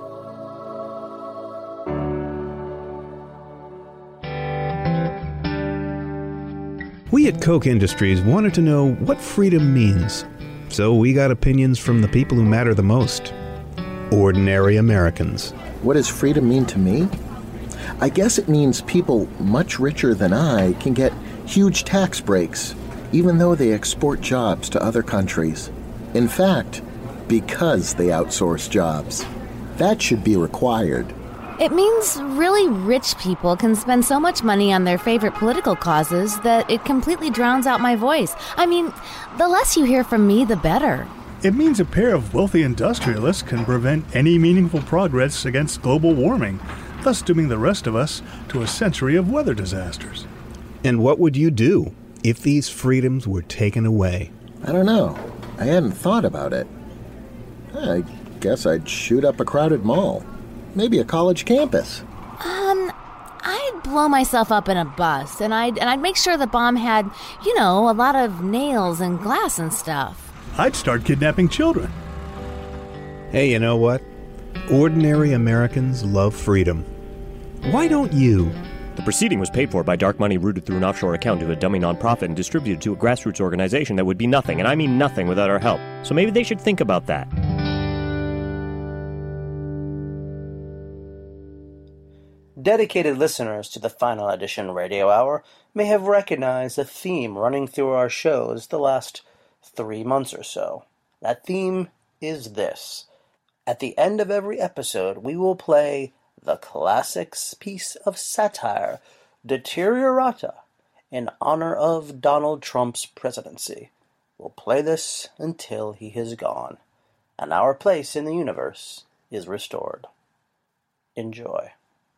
We at Koch Industries wanted to know what freedom means, so we got opinions from the people who matter the most. Ordinary Americans. What does freedom mean to me? I guess it means people much richer than I can get huge tax breaks, even though they export jobs to other countries. In fact, because they outsource jobs. That should be required. It means really rich people can spend so much money on their favorite political causes that it completely drowns out my voice. I mean, the less you hear from me, the better. It means a pair of wealthy industrialists can prevent any meaningful progress against global warming, thus dooming the rest of us to a century of weather disasters. And what would you do if these freedoms were taken away? I don't know. I hadn't thought about it. I guess I'd shoot up a crowded mall. Maybe a college campus. Um, I'd blow myself up in a bus, and I'd and I'd make sure the bomb had, you know, a lot of nails and glass and stuff. I'd start kidnapping children. Hey, you know what? Ordinary Americans love freedom. Why don't you? The proceeding was paid for by dark money routed through an offshore account to a dummy nonprofit and distributed to a grassroots organization that would be nothing, and I mean nothing, without our help. So maybe they should think about that. Dedicated listeners to the Final Edition Radio Hour may have recognized a theme running through our shows the last three months or so. That theme is this. At the end of every episode, we will play the classics piece of satire, Deteriorata, in honor of Donald Trump's presidency. We'll play this until he is gone, and our place in the universe is restored. Enjoy.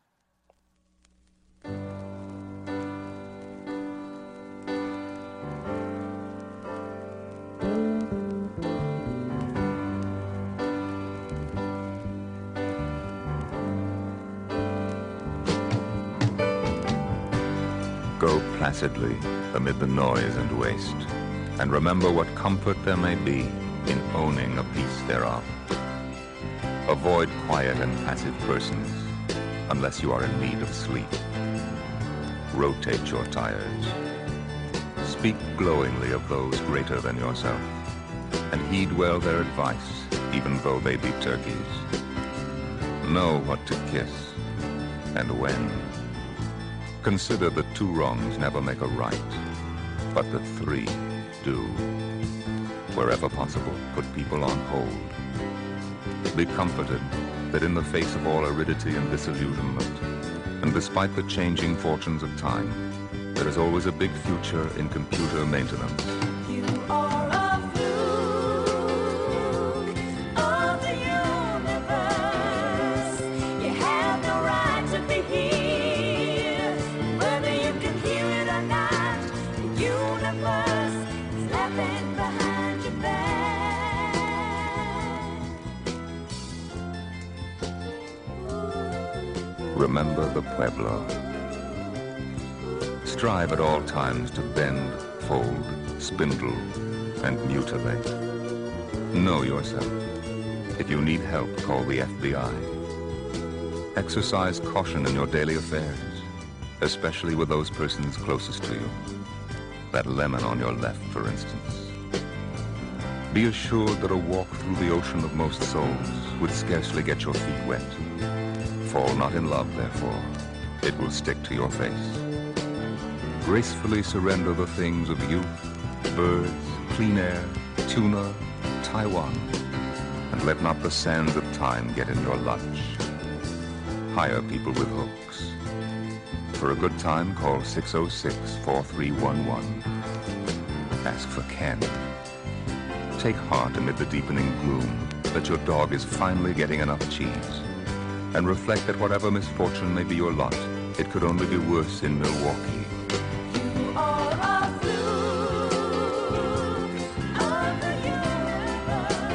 Go placidly amid the noise and waste, and remember what comfort there may be in owning a piece thereof. Avoid quiet and passive persons, unless you are in need of sleep. Rotate your tires. Speak glowingly of those greater than yourself, and heed well their advice, even though they be turkeys. Know what to kiss, and when. Consider that two wrongs never make a right, but that three do. Wherever possible, put people on hold. Be comforted that in the face of all aridity and disillusionment, and despite the changing fortunes of time, there is always a big future in computer maintenance. You are a fluke of the universe. You have no right to be here. Whether you can hear it or not, the universe is laughing behind your back. Remember the Pueblo. Strive at all times to bend, fold, spindle, and mutilate. Know yourself. If you need help, call the F B I. Exercise caution in your daily affairs, especially with those persons closest to you. That lemon on your left, for instance. Be assured that a walk through the ocean of most souls would scarcely get your feet wet. Fall not in love, therefore. It will stick to your face. Gracefully surrender the things of youth, birds, clean air, tuna, Taiwan, and let not the sands of time get in your lunch. Hire people with hooks. For a good time, call six oh six, four three one one. Ask for Ken. Take heart amid the deepening gloom that your dog is finally getting enough cheese, and reflect that whatever misfortune may be your lot, it could only be worse in Milwaukee. You are a fluke.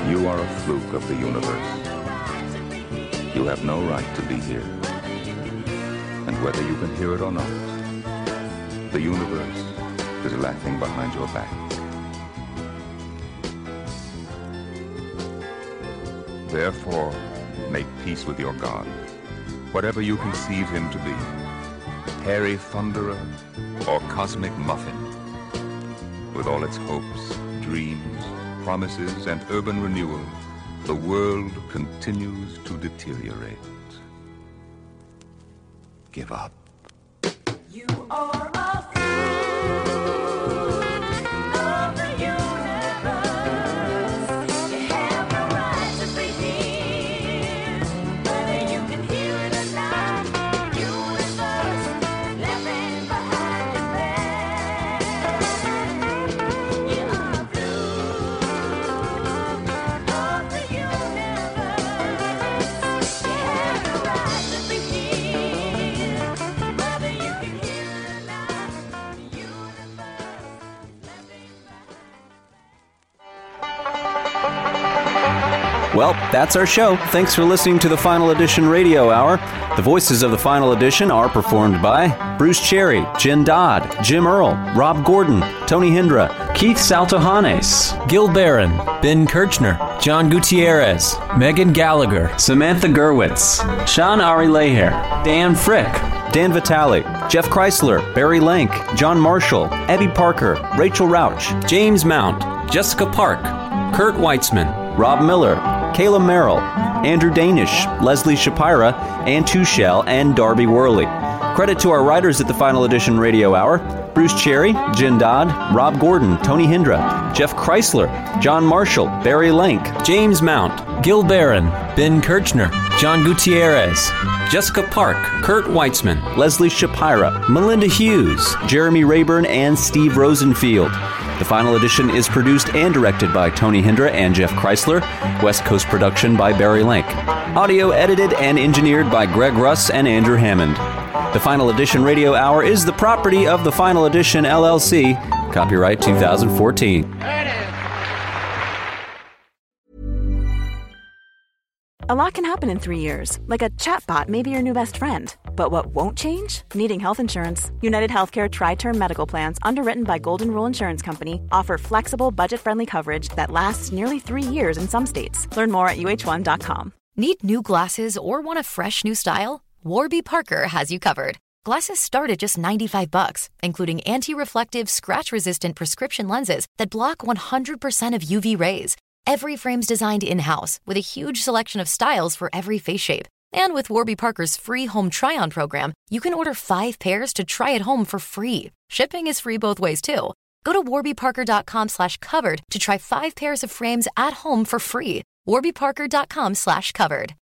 You are a fluke of the universe. You have no right to be here. And whether you can hear it or not, the universe is laughing behind your back. Therefore, make peace with your God, whatever you conceive him to be, hairy thunderer or cosmic muffin. With all its hopes, dreams, promises, and urban renewal, the world continues to deteriorate. Give up. You are a fool of the universe. You have no right to be here. Whether you can hear it or not, the universe is laughing behind your back. You are a fool of the universe. You have no right to be here. Whether you can hear it or not, the universe is laughing Well, that's our show. Thanks for listening to the Final Edition Radio Hour. The voices of the Final Edition are performed by Bruce Cherry, Jen Dodd, Jim Earl, Rob Gordon, Tony Hindra, Keith Saltohanes, Gil Barron, Ben Kirchner, John Gutierrez, Megan Gallagher, Samantha Gerwitz, Sean Ari Leher, Dan Frick, Dan Vitale, Jeff Chrysler, Barry Lank, John Marshall, Abby Parker, Rachel Rauch, James Mount, Jessica Park, Kurt Weitzman, Rob Miller, Kayla Merrill, Andrew Danish, Leslie Shapira, Ann Tuchel, and Darby Worley. Credit to our writers at the Final Edition Radio Hour: Bruce Cherry, Jen Dodd, Rob Gordon, Tony Hindra, Jeff Chrysler, John Marshall, Barry Lank, James Mount, Gil Barron, Ben Kirchner, John Gutierrez, Jessica Park, Kurt Weitzman, Leslie Shapira, Melinda Hughes, Jeremy Rayburn, and Steve Rosenfield. The Final Edition is produced and directed by Tony Hindra and Jeff Chrysler. West Coast production by Barry Lank. Audio edited and engineered by Greg Russ and Andrew Hammond. The Final Edition Radio Hour is the property of the Final Edition L L C. Copyright two thousand fourteen. A lot can happen in three years, like a chatbot may be your new best friend. But what won't change? Needing health insurance. United Healthcare Tri-Term Medical Plans, underwritten by Golden Rule Insurance Company, offer flexible, budget-friendly coverage that lasts nearly three years in some states. Learn more at U H one dot com. Need new glasses or want a fresh new style? Warby Parker has you covered. Glasses start at just ninety-five bucks, including anti-reflective, scratch-resistant prescription lenses that block one hundred percent of U V rays. Every frame's designed in-house with a huge selection of styles for every face shape. And with Warby Parker's free home try-on program, you can order five pairs to try at home for free. Shipping is free both ways, too. Go to warbyparker.com slash covered to try five pairs of frames at home for free. warbyparker.com slash covered.